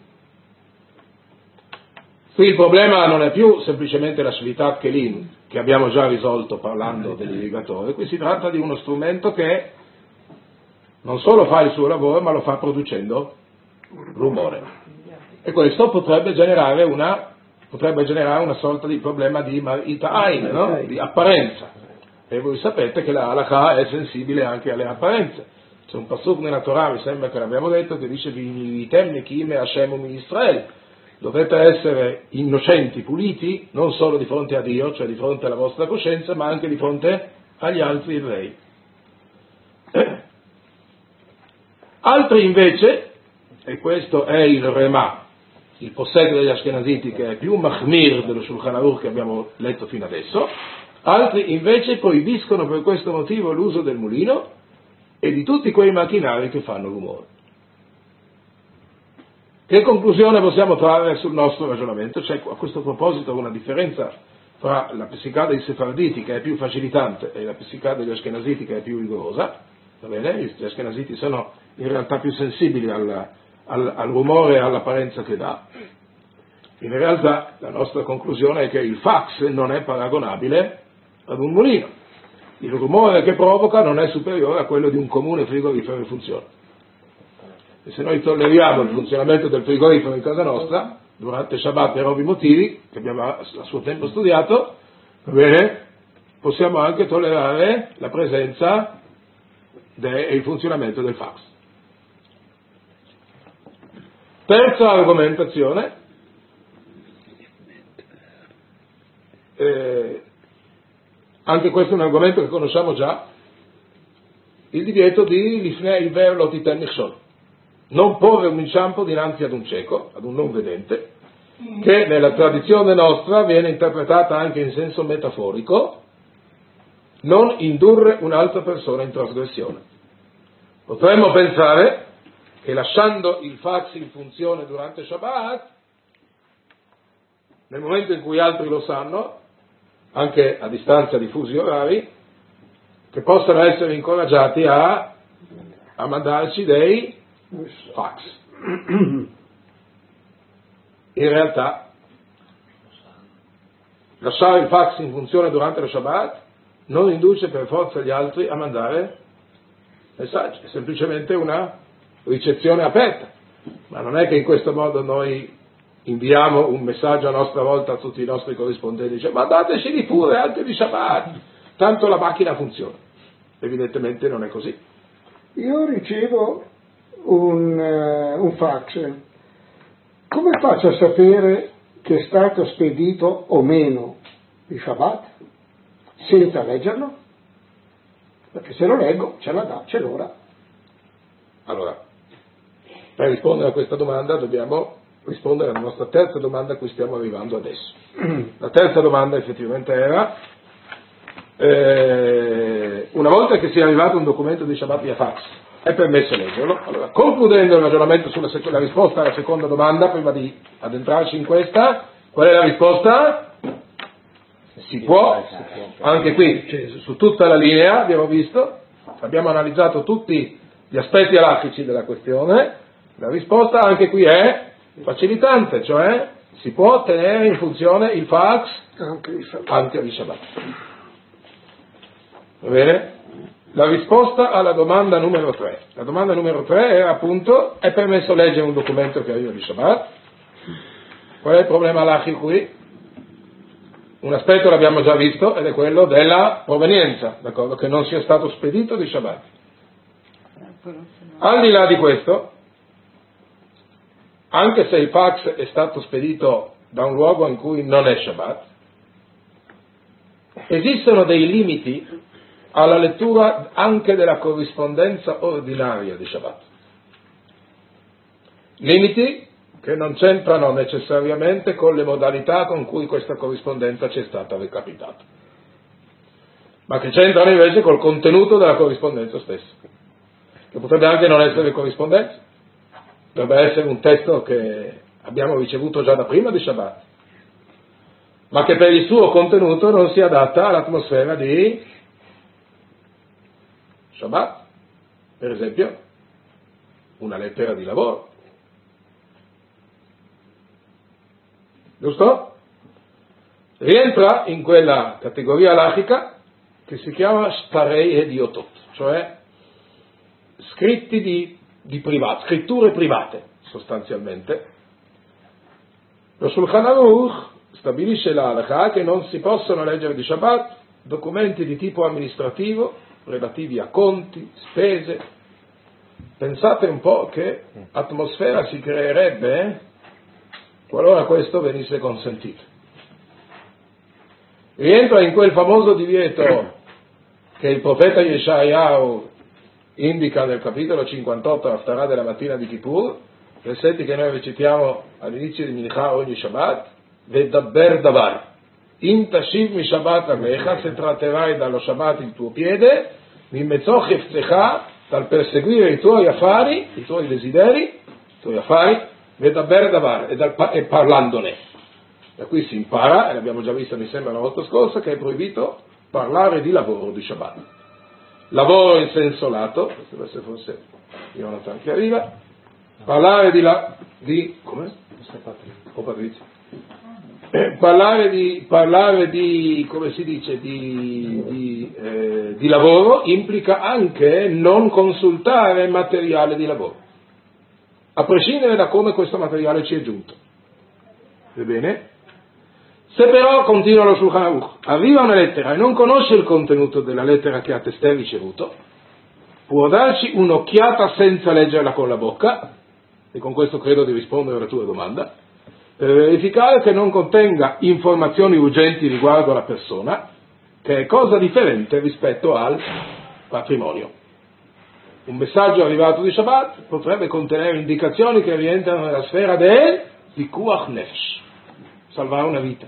Qui il problema non è più semplicemente la Shvitat Kelim, che abbiamo già risolto parlando dell'irrigatore. Qui si tratta di uno strumento che non solo fa il suo lavoro, ma lo fa producendo rumore. E questo potrebbe generare una sorta di problema di Mar'ita Ain, no? Di apparenza. E voi sapete che la halakha è sensibile anche alle apparenze. C'è un pasuk nella Torah, mi sembra che l'abbiamo detto, che dice: Vitem nekim Hashem min Israel. Dovete essere innocenti, puliti, non solo di fronte a Dio, cioè di fronte alla vostra coscienza, ma anche di fronte agli altri ebrei. Altri invece, e questo è il Remà, il possesso degli Ashkenaziti, che è più Mahmir dello Shulchan Aruch che abbiamo letto fino adesso, altri invece proibiscono per questo motivo l'uso del mulino e di tutti quei macchinari che fanno rumore. Che conclusione possiamo trarre sul nostro ragionamento? C'è a questo proposito una differenza fra la psicade dei sefarditi, che è più facilitante, e la psicade degli ashkenaziti, che è più rigorosa. Va bene? Gli ashkenaziti sono in realtà più sensibili al rumore e all'apparenza che dà. In realtà la nostra conclusione è che il fax non è paragonabile ad un mulino. Il rumore che provoca non è superiore a quello di un comune frigorifero in funzione. E se noi tolleriamo il funzionamento del frigorifero in casa nostra, durante Shabbat per ovvi motivi, che abbiamo a suo tempo studiato, va bene, possiamo anche tollerare la presenza e il funzionamento del fax. Terza argomentazione, anche questo è un argomento che conosciamo già, il divieto di lifnei iver lo titel michshol, non porre un inciampo dinanzi ad un cieco, ad un non vedente, che nella tradizione nostra viene interpretata anche in senso metaforico, non indurre un'altra persona in trasgressione. Potremmo pensare che lasciando il fax in funzione durante Shabbat, nel momento in cui altri lo sanno, anche a distanza di fusi orari, che possano essere incoraggiati a mandarci dei fax. In realtà, lasciare il fax in funzione durante lo Shabbat non induce per forza gli altri a mandare messaggi, è semplicemente una ricezione aperta, ma non è che in questo modo noi inviamo un messaggio a nostra volta a tutti i nostri corrispondenti, dice mandateci pure anche di Shabbat, tanto la macchina funziona. Evidentemente non è così. Io ricevo un fax, come faccio a sapere che è stato spedito o meno di Shabbat senza leggerlo? Perché se lo leggo ce l'ora. Allora, per rispondere a questa domanda dobbiamo rispondere alla nostra terza domanda a cui stiamo arrivando adesso. La terza domanda effettivamente era, una volta che sia arrivato un documento di Shabbat via fax, è permesso leggerlo? Allora, concludendo il ragionamento sulla la risposta alla seconda domanda, prima di addentrarci in questa, qual è la risposta? Si può, anche qui, su tutta la linea, abbiamo visto, abbiamo analizzato tutti gli aspetti alachici della questione, la risposta anche qui è facilitante, cioè si può tenere in funzione il fax anche di Shabbat. Va bene? La risposta alla domanda numero 3. La domanda numero 3 era appunto, è permesso leggere un documento che arriva di Shabbat? Qual è il problema alachico qui? Un aspetto l'abbiamo già visto ed è quello della provenienza, d'accordo? Che non sia stato spedito di Shabbat. Al di là di questo, anche se il fax è stato spedito da un luogo in cui non è Shabbat, esistono dei limiti alla lettura anche della corrispondenza ordinaria di Shabbat. Limiti che non c'entrano necessariamente con le modalità con cui questa corrispondenza ci è stata recapitata, ma che c'entrano invece col contenuto della corrispondenza stessa, che potrebbe anche non essere corrispondenza, potrebbe essere un testo che abbiamo ricevuto già da prima di Shabbat, ma che per il suo contenuto non si adatta all'atmosfera di Shabbat. Per esempio, una lettera di lavoro. Giusto? Rientra in quella categoria alachica che si chiama Shtarei Hediotot, cioè scritti di privato, scritture private, sostanzialmente. Lo Shulchan Aruch stabilisce la halakha che non si possono leggere di Shabbat documenti di tipo amministrativo relativi a conti, spese. Pensate un po' che atmosfera si creerebbe qualora questo venisse consentito. Rientra in quel famoso divieto che il profeta Yeshayahu indica nel capitolo 58 Haftarah della mattina di Kippur, versetti che noi recitiamo all'inizio di Mincha ogni Shabbat, Vedabber davar, in tashiv mi Shabbat avlecha, se tratterai dallo Shabbat il tuo piede, mi mezzo chefzecha, dal perseguire i tuoi affari, i tuoi desideri, i tuoi affari, Vedaber davar, e parlandone. Da qui si impara, e l'abbiamo già visto mi sembra la volta scorsa, che è proibito parlare di lavoro di Shabbat. Lavoro in senso lato, questo deve essere forse Jonathan che arriva, parlare di come? O Patrizio. Parlare di come si dice di lavoro implica anche non consultare materiale di lavoro, a prescindere da come questo materiale ci è giunto. Va bene? Se però, continua lo Shulchan Aruch, arriva una lettera e non conosce il contenuto della lettera che ha testé ricevuto, può darci un'occhiata senza leggerla con la bocca, e con questo credo di rispondere alla tua domanda, per verificare che non contenga informazioni urgenti riguardo alla persona, che è cosa differente rispetto al patrimonio. Un messaggio arrivato di Shabbat potrebbe contenere indicazioni che rientrano nella sfera del pikuach nefesh, salvare una vita.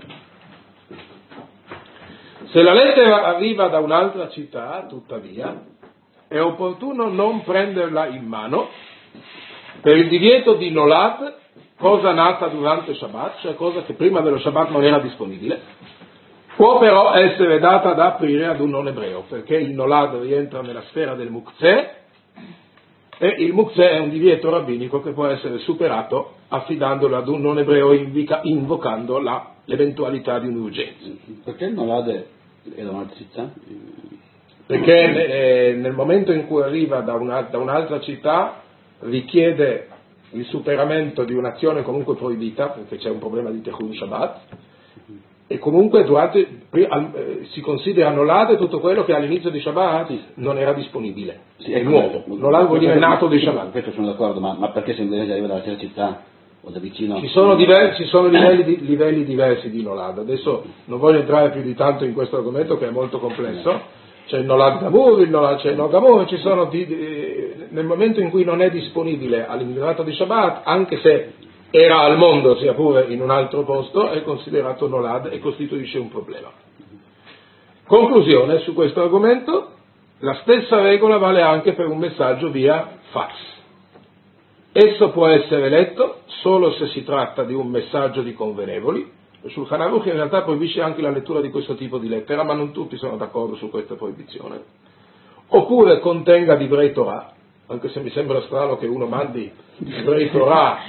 Se la lettera arriva da un'altra città, tuttavia, è opportuno non prenderla in mano per il divieto di nolad, cosa nata durante Shabbat, cioè cosa che prima dello Shabbat non era disponibile. Può però essere data da aprire ad un non ebreo, perché il nolad rientra nella sfera del muktzeh, e il muktzeh è un divieto rabbinico che può essere superato affidandolo ad un non ebreo invocando l'eventualità di un'urgenza. Perché il nolad è da un'altra città? Perché nel momento in cui arriva da un'altra città richiede il superamento di un'azione comunque proibita, perché c'è un problema di Techun Shabbat, e comunque si considera nolad tutto quello che all'inizio di Shabbat non era disponibile, è nuovo. Nolad vuol dire nato di Shabbat. Questo sono d'accordo, ma perché se invece arriva dalla stessa città o da vicino? Ci sono livelli diversi di nolad. Adesso non voglio entrare più di tanto in questo argomento che è molto complesso. C'è il nolad gamur, c'è il no gamur, ci sono nel momento in cui non è disponibile all'immigrato di Shabbat, anche se era al mondo, sia pure in un altro posto, è considerato nolad e costituisce un problema. Conclusione su questo argomento: la stessa regola vale anche per un messaggio via fax. Esso può essere letto solo se si tratta di un messaggio di convenevoli. Lo Shulchan Aruch in realtà proibisce anche la lettura di questo tipo di lettera, ma non tutti sono d'accordo su questa proibizione. Oppure contenga Divrei Torah, anche se mi sembra strano che uno mandi Divrei Torah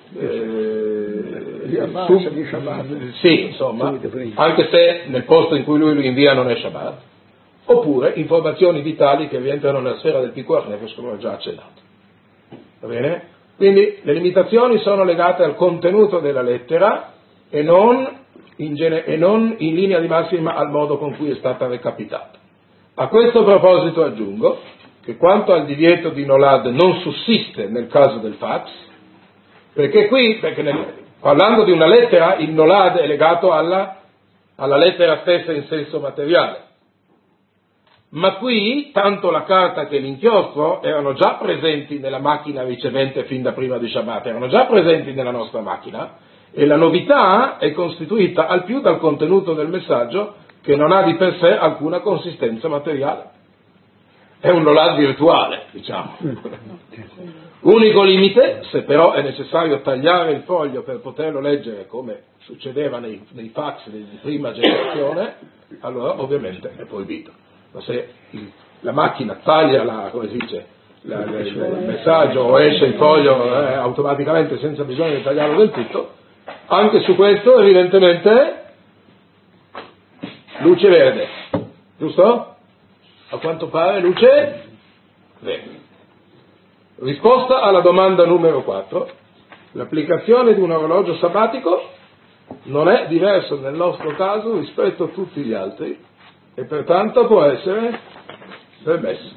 sì, insomma, anche se nel posto in cui lui lo invia non è Shabbat. Oppure informazioni vitali che rientrano nella sfera del Pikuach Nefesh, come ho già accennato. Va bene? Quindi le limitazioni sono legate al contenuto della lettera e non in linea di massima al modo con cui è stata recapitata. A questo proposito aggiungo che quanto al divieto di nolad non sussiste nel caso del fax, perché parlando di una lettera il nolad è legato alla lettera stessa in senso materiale, ma qui tanto la carta che l'inchiostro erano già presenti nella macchina ricevente fin da prima di Shabbat, erano già presenti nella nostra macchina, e la novità è costituita al più dal contenuto del messaggio, che non ha di per sé alcuna consistenza materiale. È un nolad virtuale, diciamo. Unico limite, se però è necessario tagliare il foglio per poterlo leggere come succedeva nei fax di prima generazione, allora ovviamente è proibito. Ma se la macchina taglia il messaggio o esce il foglio automaticamente senza bisogno di tagliarlo del tutto, anche su questo evidentemente luce verde, giusto? A quanto pare luce verde. Risposta alla domanda numero 4: l'applicazione di un orologio sabbatico non è diverso nel nostro caso rispetto a tutti gli altri e pertanto può essere permesso.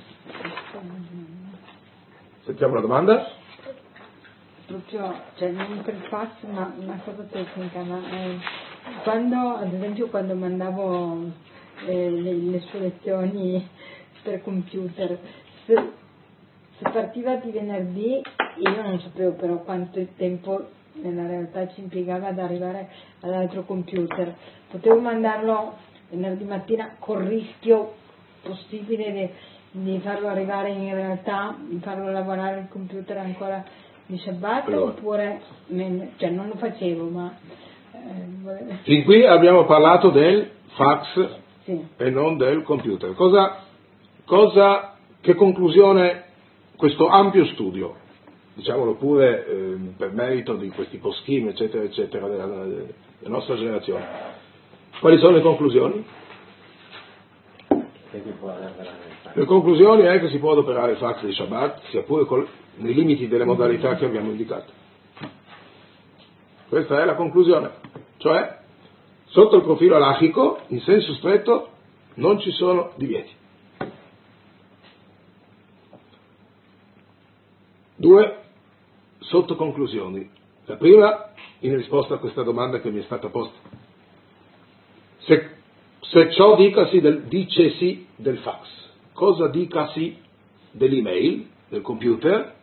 Sentiamo la domanda? Proprio, non per fax, ma una cosa tecnica, ma quando, ad esempio, quando mandavo le sue lezioni per computer, se partiva di venerdì, io non sapevo però quanto tempo nella realtà ci impiegava ad arrivare all'altro computer. Potevo mandarlo venerdì mattina col rischio possibile di farlo arrivare in realtà, di farlo lavorare il computer ancora di Shabbat allora, oppure cioè non lo facevo, ma fin qui abbiamo parlato del fax sì. e non del computer. Che conclusione questo ampio studio, diciamolo pure per merito di questi poskim eccetera eccetera della nostra generazione, quali sono le conclusioni? Le conclusioni è che si può adoperare il fax di Shabbat, sia pure nei limiti delle modalità che abbiamo indicato. Questa è la conclusione, cioè sotto il profilo halachico, in senso stretto, non ci sono divieti. 2 sottoconclusioni. La prima, in risposta a questa domanda che mi è stata posta. Se ciò dicesi del fax, cosa dicasi dell'email, del computer?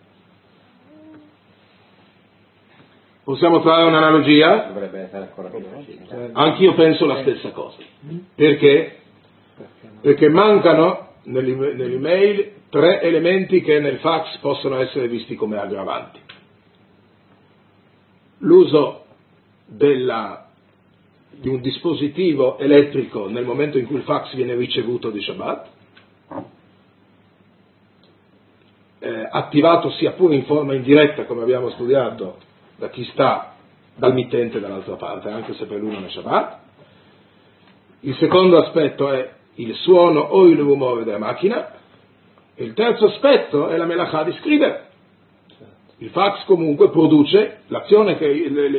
Possiamo fare un'analogia? Dovrebbe essere ancora più facile. Anch'io penso la stessa cosa. Perché? Perché mancano nell'email 3 elementi che nel fax possono essere visti come aggravanti. L'uso di un dispositivo elettrico nel momento in cui il fax viene ricevuto di Shabbat, attivato sia pure in forma indiretta, come abbiamo studiato, da chi sta dal mittente dall'altra parte, anche se per lui non è Shabbat. Il secondo aspetto è il suono o il rumore della macchina. E il terzo aspetto è la melachà di scrivere. Il fax comunque produce l'azione che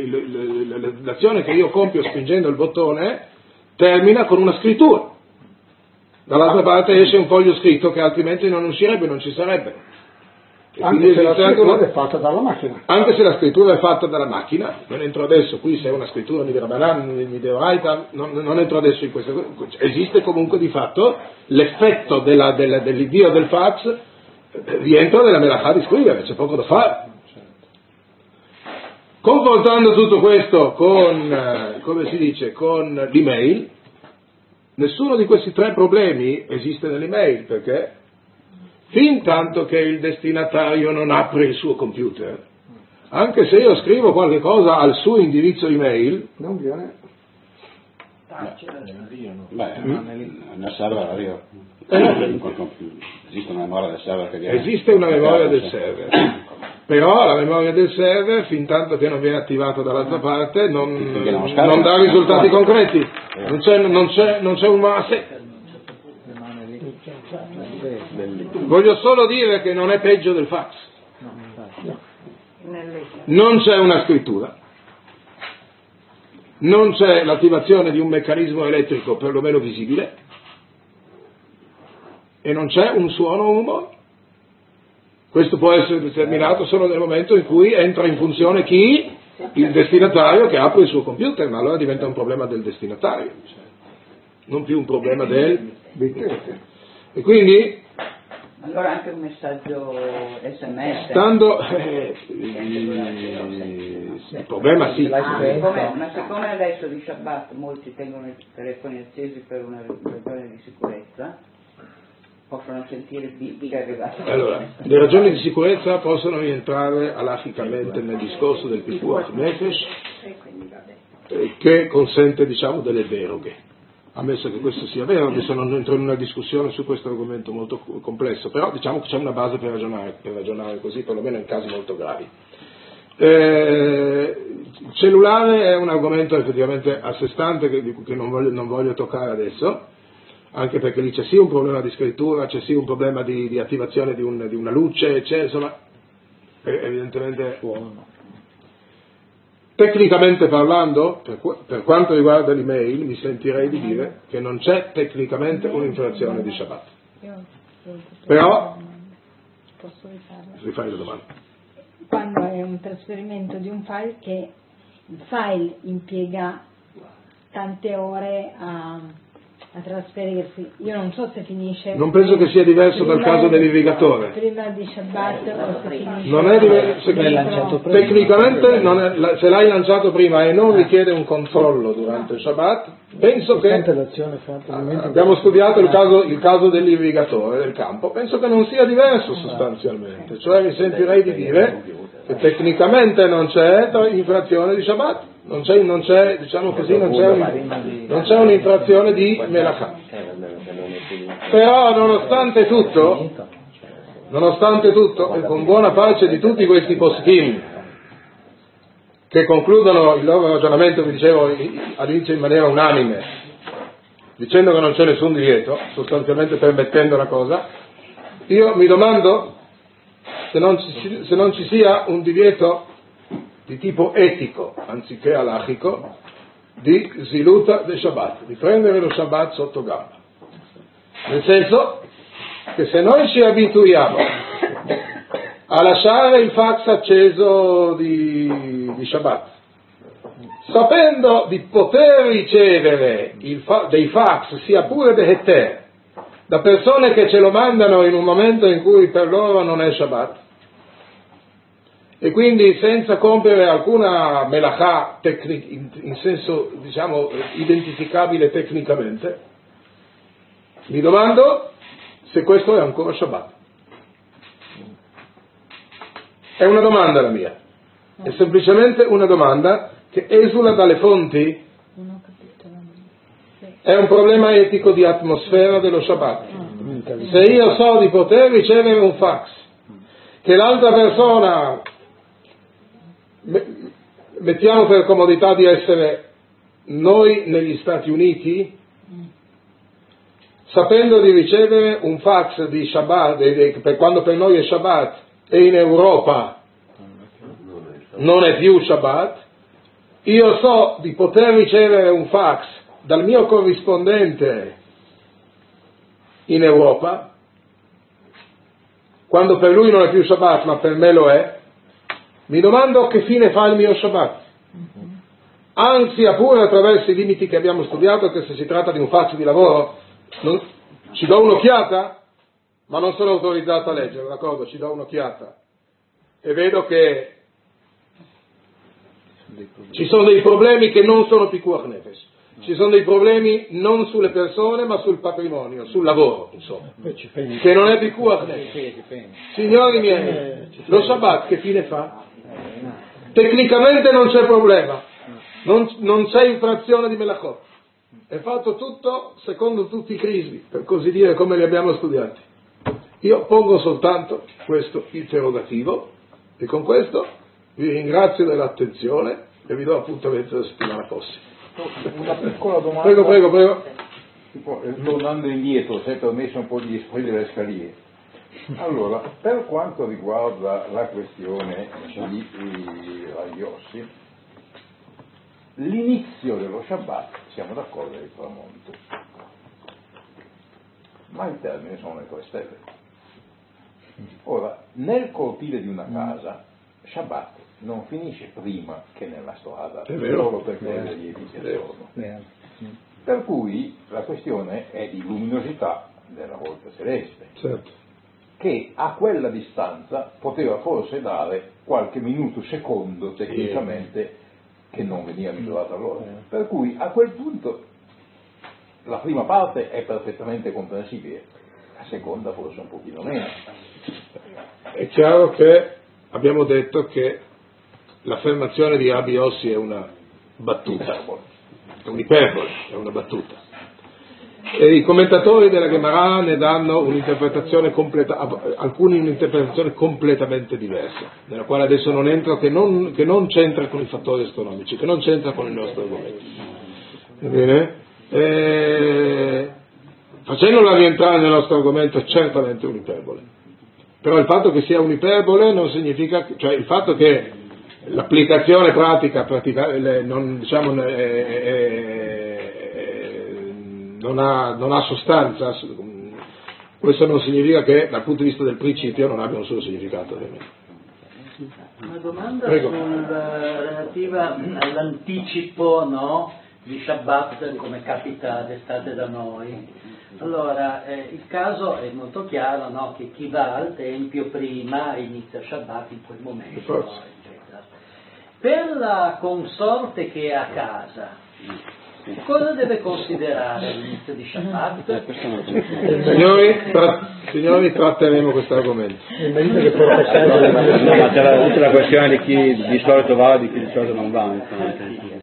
io compio spingendo il bottone, termina con una scrittura. Dall'altra parte esce un foglio scritto che altrimenti non uscirebbe, non ci sarebbe. Anche se la scrittura è fatta dalla macchina. Anche se la scrittura è fatta dalla macchina, non entro adesso qui se è una scrittura di Rabbanan, di Deoraita, non entro adesso in questo. Esiste comunque di fatto l'effetto dell'idea del fax, rientra nella melachà di scrivere, c'è poco da fare. Confrontando tutto questo con, con l'email, nessuno di questi 3 problemi esiste nell'email, perché fin tanto che il destinatario non apre il suo computer, anche se io scrivo qualche cosa al suo indirizzo email, non viene. Nel server arriva. Esiste una memoria del server che viene. Esiste una memoria del server. Però la memoria del server, fin tanto che non viene attivata dall'altra parte, non dà risultati concreti. Non c'è un mase. Voglio solo dire che non è peggio del fax. Non c'è una scrittura, non c'è l'attivazione di un meccanismo elettrico perlomeno visibile e non c'è un suono o un rumore. Questo può essere determinato solo nel momento in cui entra in funzione chi? Il destinatario che apre il suo computer, ma allora diventa un problema del destinatario, non più un problema del mittente. E quindi allora anche un messaggio SMS. Stando il problema sì. Ma siccome adesso di Shabbat molti tengono i telefoni accesi per una ragione di sicurezza, possono sentire bip che arrivate. Allora, le ragioni di sicurezza possono rientrare alachicamente nel discorso del Pikuach Nefesh, che consente, delle deroghe. Ammesso che questo sia vero, adesso non entro in una discussione su questo argomento molto complesso, però diciamo che c'è una base per ragionare così, perlomeno in casi molto gravi. Il cellulare è un argomento effettivamente a sé stante che non voglio toccare adesso, anche perché lì c'è sì un problema di scrittura, c'è sì un problema di attivazione di una luce, c'è insomma evidentemente tecnicamente parlando, per quanto riguarda l'email, mi sentirei di dire che non c'è tecnicamente un'infrazione di Shabbat. Però, posso rifai la domanda. Quando è un trasferimento di un file che il file impiega tante ore a a trasferirsi. Io non so se finisce. Non penso che sia diverso dal caso dell'irrigatore. Prima di Shabbat o se finisce. Non è diverso. Tecnicamente, se l'hai lanciato prima e non richiede un controllo durante il Shabbat, penso che. Abbiamo studiato il caso dell'irrigatore del campo, penso che non sia diverso sostanzialmente. Cioè mi sentirei di dire che tecnicamente non c'è infrazione di Shabbat. Non c'è, diciamo così, non c'è un'infrazione di melachà. Però nonostante tutto, e con buona pace di tutti questi poskim che concludono il loro ragionamento, vi dicevo all'inizio in maniera unanime, dicendo che non c'è nessun divieto, sostanzialmente permettendo la cosa, io mi domando se non ci sia un divieto di tipo etico, anziché alachico, di ziluta del Shabbat, di prendere lo Shabbat sotto gamba. Nel senso che se noi ci abituiamo a lasciare il fax acceso di Shabbat, sapendo di poter ricevere dei fax, sia pure de heter, da persone che ce lo mandano in un momento in cui per loro non è Shabbat, e quindi senza compiere alcuna melachà in senso, diciamo, identificabile tecnicamente, mi domando se questo è ancora Shabbat. È una domanda la mia, è semplicemente una domanda che esula dalle fonti. È un problema etico di atmosfera dello Shabbat. Se io so di poter ricevere un fax, che l'altra persona, mettiamo per comodità di essere noi negli Stati Uniti, sapendo di ricevere un fax di Shabbat, per quando per noi è Shabbat, e in Europa non è più Shabbat, io so di poter ricevere un fax dal mio corrispondente in Europa, quando per lui non è più Shabbat ma per me lo è, mi domando che fine fa il mio Shabbat. Anzi, pure attraverso i limiti che abbiamo studiato, che se si tratta di un fax di lavoro, ci do un'occhiata, ma non sono autorizzato a leggere, d'accordo? Ci do un'occhiata e vedo che ci sono dei problemi che non sono pikuach nefesh, ci sono dei problemi non sulle persone ma sul patrimonio, sul lavoro, insomma, che non è pikuach nefesh. Signori miei, lo Shabbat che fine fa? Tecnicamente non c'è problema, non c'è infrazione di melachot, è fatto tutto secondo tutti i crismi, per così dire, come li abbiamo studiati. Io pongo soltanto questo interrogativo e con questo vi ringrazio dell'attenzione e vi do appuntamento la settimana prossima. Una piccola domanda. Prego. Tornando indietro, se è permesso un po' di sfogliare le scaliere. Allora, per quanto riguarda la questione di Raiossi, l'inizio dello Shabbat, siamo d'accordo, è il tramonto, ma il termine sono le 3 stelle. Ora, nel cortile di una casa, Shabbat non finisce prima che nella strada, solo perché le lievi sono. Per cui la questione è di luminosità della volta celeste, certo, che a quella distanza poteva forse dare qualche minuto, secondo tecnicamente, che non veniva misurato allora. Per cui a quel punto la prima parte è perfettamente comprensibile, la seconda forse un pochino meno. È chiaro che abbiamo detto che l'affermazione di Rabbi Yossi è una battuta, è un'iperbole, è una battuta. E i commentatori della Gemara ne danno un'interpretazione alcuni un'interpretazione completamente diversa, nella quale adesso non entro, che non c'entra con i fattori astronomici, che non c'entra con il nostro argomento. Va bene? Facendola rientrare nel nostro argomento è certamente un'iperbole. Però il fatto che sia un'iperbole non significa, cioè il fatto che l'applicazione pratica non ha sostanza, questo non significa che dal punto di vista del principio non abbia un solo significato. Una domanda relativa all'anticipo, no? di Shabbat come capita d'estate da noi. Allora, il caso è molto chiaro, no? Che chi va al Tempio prima inizia Shabbat in quel momento, no? Eccetera. Per la consorte che è a casa, cosa deve considerare all'inizio di Shabbat? Signori, tratteremo questo argomento. Ma c'è la questione di chi di solito va e di chi di solito non va.